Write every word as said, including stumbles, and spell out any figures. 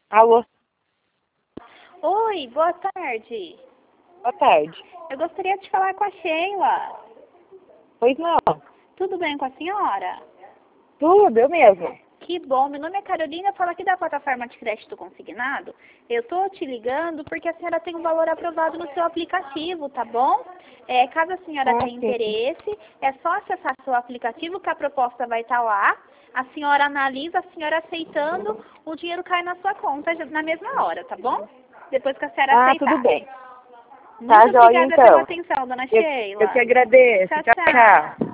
Alô? Oi, boa tarde. Boa tarde. Eu gostaria de falar com a Sheila. Pois não. Tudo bem com a senhora? Tudo, eu mesmo. Que bom, meu nome é Carolina, eu falo aqui da plataforma de crédito consignado. Eu tô te ligando porque a senhora tem um valor aprovado no seu aplicativo, tá bom? É, caso a senhora Ah, tenha sim. interesse, é só acessar seu aplicativo que a proposta vai estar lá. A senhora analisa, a senhora aceitando, o dinheiro cai na sua conta já- na mesma hora, tá bom? Depois que a senhora Ah, aceitar. tudo bem. Muito Tá, joia obrigada pela então. atenção, dona Eu, eu Sheila. que agradeço. Tchau, Tchau, tchau. tchau.